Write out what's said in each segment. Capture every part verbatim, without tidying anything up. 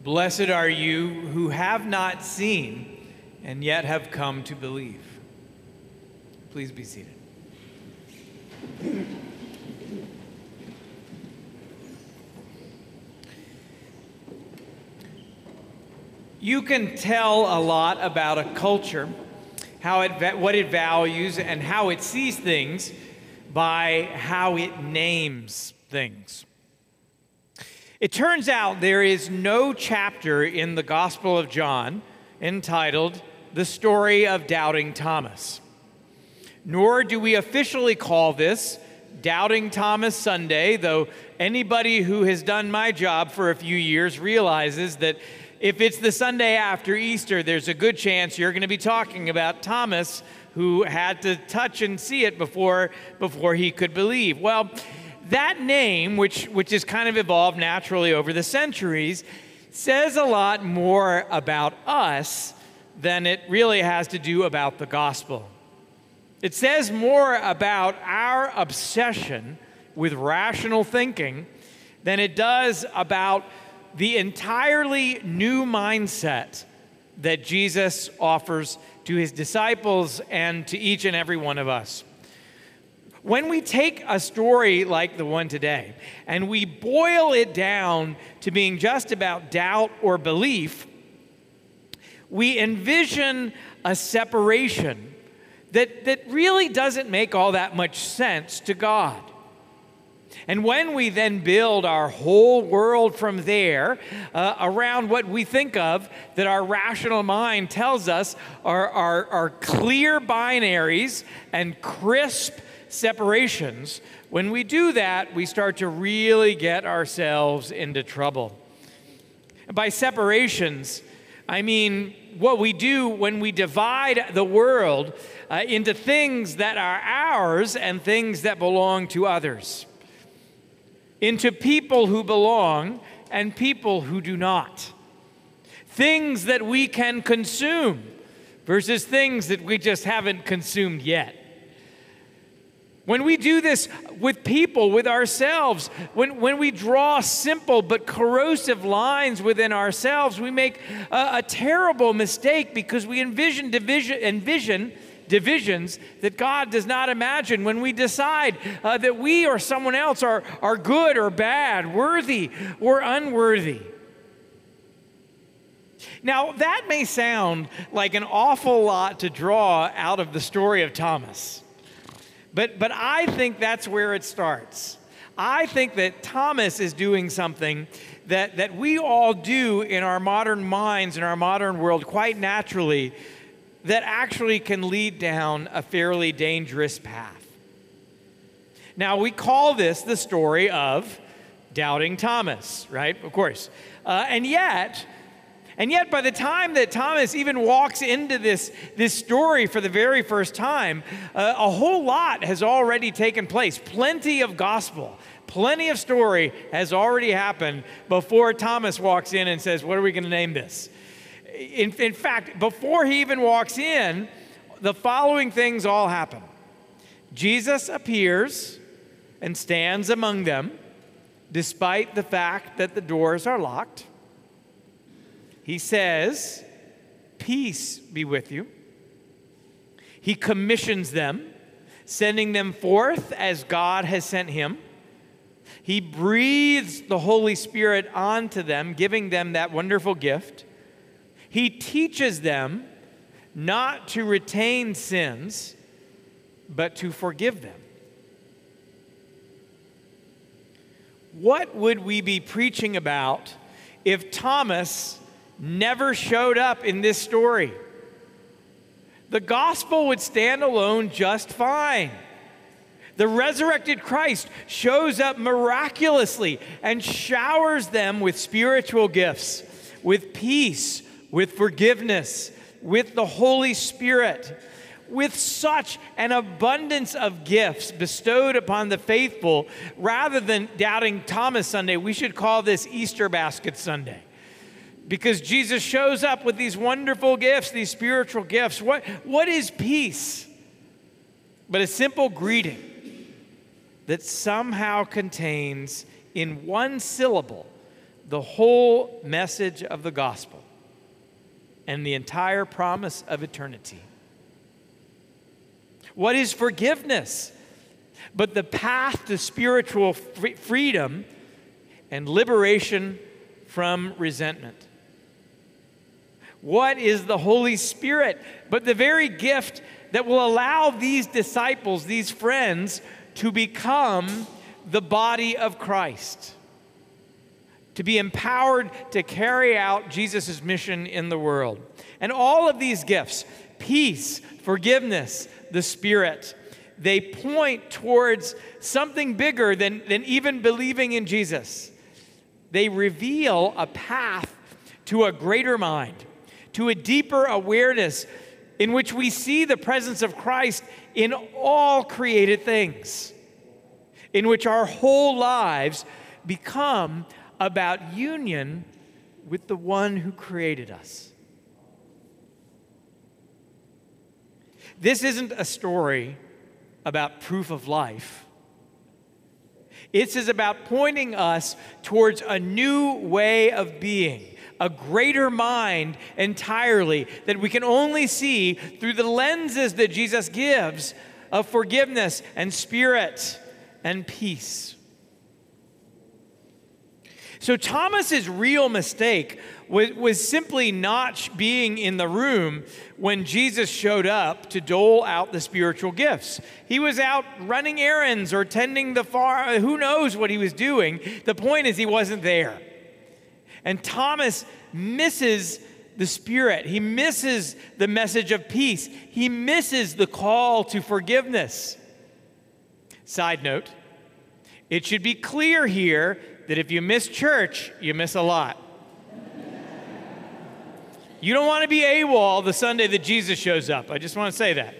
Blessed are you who have not seen and yet have come to believe. Please be seated. You can tell a lot about a culture, how it, what it values and how it sees things by how it names things. It turns out there is no chapter in the Gospel of John entitled The Story of Doubting Thomas. Nor do we officially call this Doubting Thomas Sunday, though anybody who has done my job for a few years realizes that if it's the Sunday after Easter, there's a good chance you're going to be talking about Thomas, who had to touch and see it before, before he could believe. Well, that name, which, which has kind of evolved naturally over the centuries, says a lot more about us than it really has to do about the gospel. It says more about our obsession with rational thinking than it does about the entirely new mindset that Jesus offers to his disciples and to each and every one of us. When we take a story like the one today and we boil it down to being just about doubt or belief, we envision a separation that, that really doesn't make all that much sense to God. And when we then build our whole world from there uh, around what we think of that our rational mind tells us are, are, are clear binaries and crisp separations, when we do that, we start to really get ourselves into trouble. By separations, I mean what we do when we divide the world uh, into things that are ours and things that belong to others, into people who belong and people who do not, things that we can consume versus things that we just haven't consumed yet. When we do this with people, with ourselves, when, when we draw simple but corrosive lines within ourselves, we make a, a terrible mistake because we envision, division, envision divisions that God does not imagine. When we decide uh, that we or someone else are, are good or bad, worthy or unworthy. Now, that may sound like an awful lot to draw out of the story of Thomas. But, but I think that's where it starts. I think that Thomas is doing something that, that we all do in our modern minds, in our modern world, quite naturally, that actually can lead down a fairly dangerous path. Now, we call this the story of Doubting Thomas, right? Of course. Uh, and yet... And yet, by the time that Thomas even walks into this, this story for the very first time, uh, a whole lot has already taken place. Plenty of gospel, plenty of story has already happened before Thomas walks in and says, what are we going to name this? In, in fact, before he even walks in, the following things all happen. Jesus appears and stands among them, despite the fact that the doors are locked. He says, peace be with you. He commissions them, sending them forth as God has sent him. He breathes the Holy Spirit onto them, giving them that wonderful gift. He teaches them not to retain sins, but to forgive them. What would we be preaching about if Thomas never showed up in this story? The gospel would stand alone just fine. The resurrected Christ shows up miraculously and showers them with spiritual gifts, with peace, with forgiveness, with the Holy Spirit, with such an abundance of gifts bestowed upon the faithful. Rather than Doubting Thomas Sunday, we should call this Easter Basket Sunday. Because Jesus shows up with these wonderful gifts, these spiritual gifts. What, what is peace? But a simple greeting that somehow contains in one syllable the whole message of the gospel and the entire promise of eternity. What is forgiveness but the path to spiritual free- freedom and liberation from resentment? What is the Holy Spirit but the very gift that will allow these disciples, these friends, to become the body of Christ, to be empowered to carry out Jesus' mission in the world? And all of these gifts, peace, forgiveness, the Spirit, they point towards something bigger than, than even believing in Jesus. They reveal a path to a greater mind, to a deeper awareness in which we see the presence of Christ in all created things, in which our whole lives become about union with the one who created us. This isn't a story about proof of life. It is about pointing us towards a new way of being, a greater mind entirely that we can only see through the lenses that Jesus gives of forgiveness and spirit and peace. So Thomas's real mistake was, was simply not being in the room when Jesus showed up to dole out the spiritual gifts. He was out running errands or tending the farm. Who knows what he was doing? The point is he wasn't there. And Thomas misses the Spirit. He misses the message of peace. He misses the call to forgiveness. Side note, it should be clear here that if you miss church, you miss a lot. You don't want to be AWOL the Sunday that Jesus shows up. I just want to say that.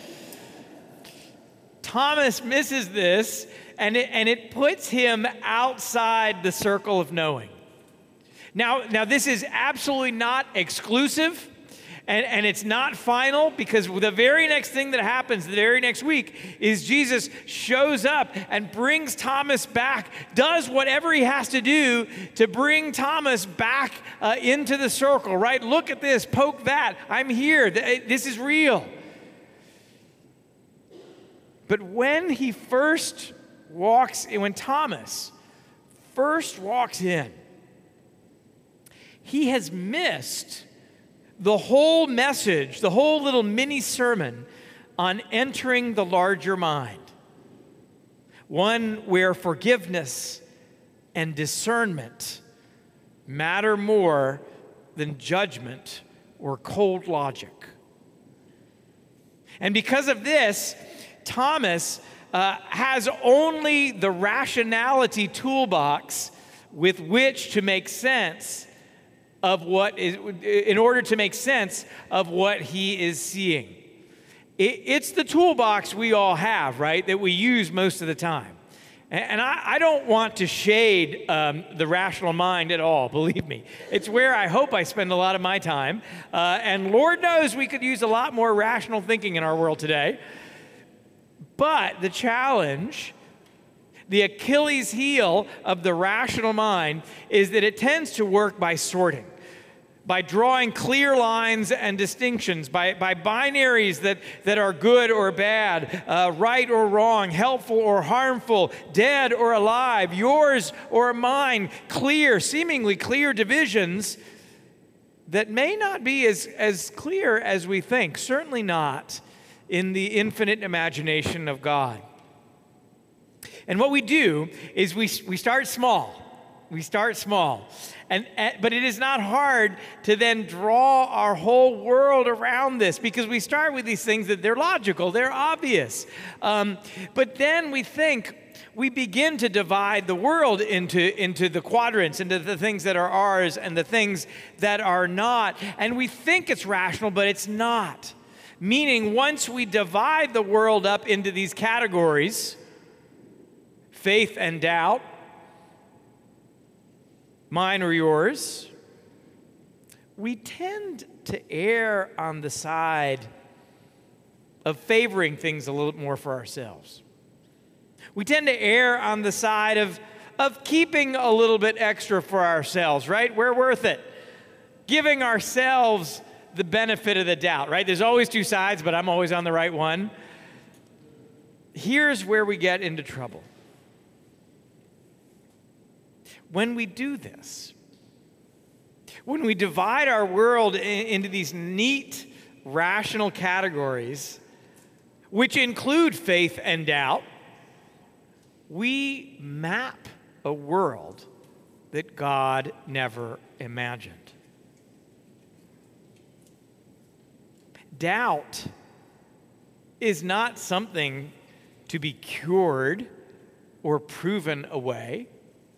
Thomas misses this, and it, and it puts him outside the circle of knowing. Now, now this is absolutely not exclusive, and, and it's not final, because the very next thing that happens the very next week is Jesus shows up and brings Thomas back, does whatever he has to do to bring Thomas back uh, into the circle, right? Look at this, poke that, I'm here, this is real. But when he first walks, when Thomas first walks in, he has missed the whole message, the whole little mini sermon on entering the larger mind. One where forgiveness and discernment matter more than judgment or cold logic. And because of this, Thomas uh, has only the rationality toolbox with which to make sense of what is, in order to make sense of what he is seeing. It, it's the toolbox we all have, right, that we use most of the time. And, and I, I don't want to shade um, the rational mind at all, believe me. It's where I hope I spend a lot of my time. Uh, and Lord knows we could use a lot more rational thinking in our world today. But the challenge, the Achilles heel of the rational mind, is that it tends to work by sorting, by drawing clear lines and distinctions, by, by binaries that, that are good or bad, uh, right or wrong, helpful or harmful, dead or alive, yours or mine, clear, seemingly clear divisions that may not be as, as clear as we think, certainly not in the infinite imagination of God. And what we do is we, we start small. We start small. And, and but it is not hard to then draw our whole world around this, because we start with these things that they're logical, they're obvious. Um, but then we think, we begin to divide the world into, into the quadrants, into the things that are ours and the things that are not. And we think it's rational, but it's not. Meaning, once we divide the world up into these categories, faith and doubt, mine or yours, we tend to err on the side of favoring things a little more for ourselves. We tend to err on the side of, of keeping a little bit extra for ourselves, right? We're worth it. Giving ourselves the benefit of the doubt, right? There's always two sides, but I'm always on the right one. Here's where we get into trouble. When we do this, when we divide our world into these neat, rational categories, which include faith and doubt, we map a world that God never imagined. Doubt is not something to be cured or proven away.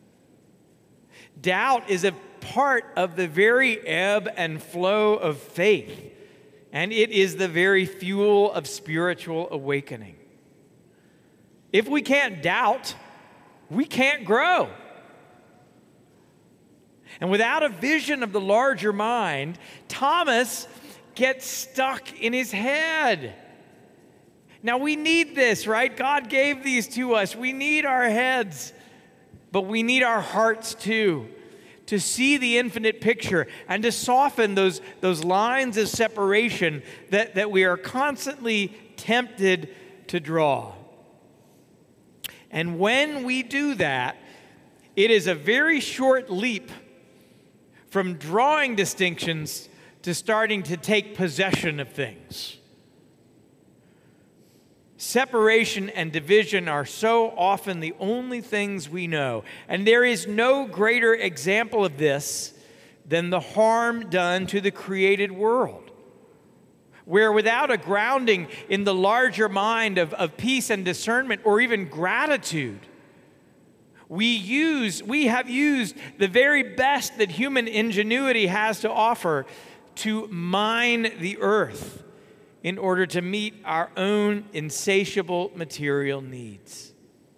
Doubt is a part of the very ebb and flow of faith, and it is the very fuel of spiritual awakening. If we can't doubt, we can't grow. And without a vision of the larger mind, Thomas gets stuck in his head. Now, we need this, right? God gave these to us. We need our heads, but we need our hearts too, to see the infinite picture and to soften those, those lines of separation that, that we are constantly tempted to draw. And when we do that, it is a very short leap from drawing distinctions to starting to take possession of things. Separation and division are so often the only things we know. And there is no greater example of this than the harm done to the created world, where without a grounding in the larger mind of, of peace and discernment or even gratitude, we use, we have used the very best that human ingenuity has to offer to mine the earth in order to meet our own insatiable material needs.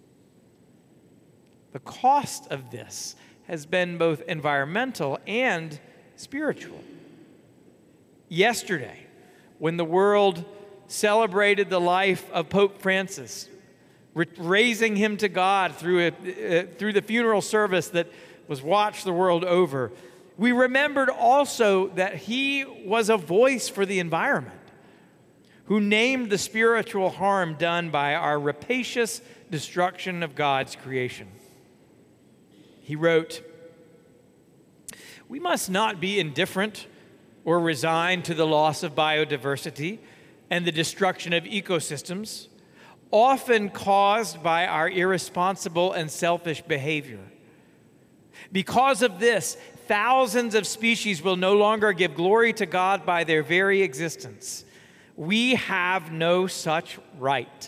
The cost of this has been both environmental and spiritual. Yesterday, when the world celebrated the life of Pope Francis, raising him to God through, a, uh, through the funeral service that was watched the world over, we remembered also that he was a voice for the environment, who named the spiritual harm done by our rapacious destruction of God's creation. He wrote, "We must not be indifferent or resigned to the loss of biodiversity and the destruction of ecosystems, often caused by our irresponsible and selfish behavior. Because of this, thousands of species will no longer give glory to God by their very existence. We have no such right."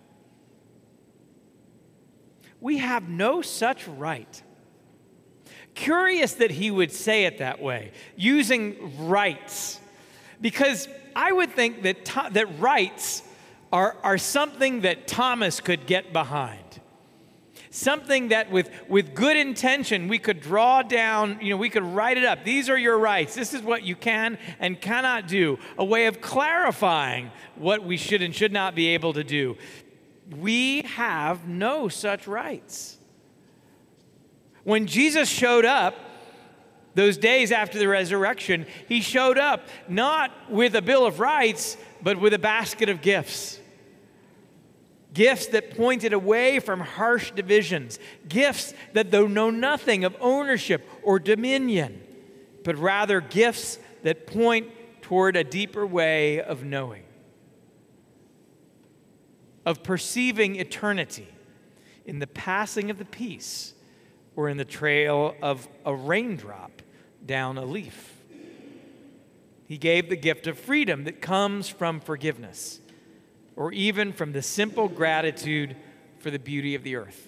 We have no such right. Curious that he would say it that way, using rights, because I would think that to, that rights are, are something that Thomas could get behind. Something that with, with good intention we could draw down, you know, we could write it up. These are your rights. This is what you can and cannot do. A way of clarifying what we should and should not be able to do. We have no such rights. When Jesus showed up, those days after the resurrection, he showed up not with a Bill of Rights, but with a basket of gifts. Gifts that pointed away from harsh divisions. Gifts that though know nothing of ownership or dominion, but rather gifts that point toward a deeper way of knowing, of perceiving eternity in the passing of the peace or in the trail of a raindrop down a leaf. He gave the gift of freedom that comes from forgiveness, or even from the simple gratitude for the beauty of the earth.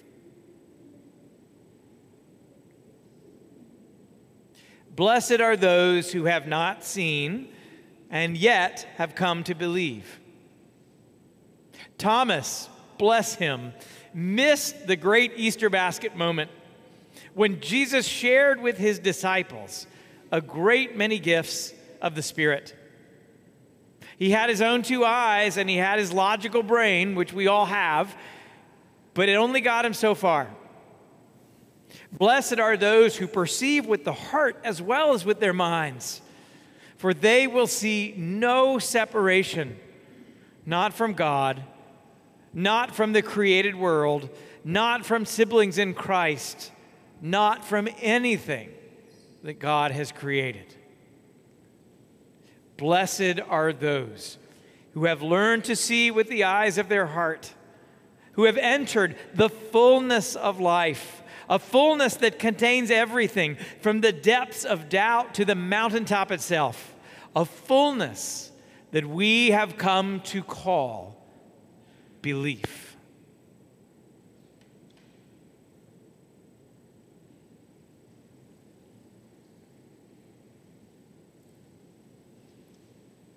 Blessed are those who have not seen and yet have come to believe. Thomas, bless him, missed the great Easter basket moment when Jesus shared with his disciples a great many gifts of the Spirit. He had his own two eyes and he had his logical brain, which we all have, but it only got him so far. Blessed are those who perceive with the heart as well as with their minds, for they will see no separation, not from God, not from the created world, not from siblings in Christ, not from anything that God has created. Blessed are those who have learned to see with the eyes of their heart, who have entered the fullness of life, a fullness that contains everything from the depths of doubt to the mountaintop itself, a fullness that we have come to call belief.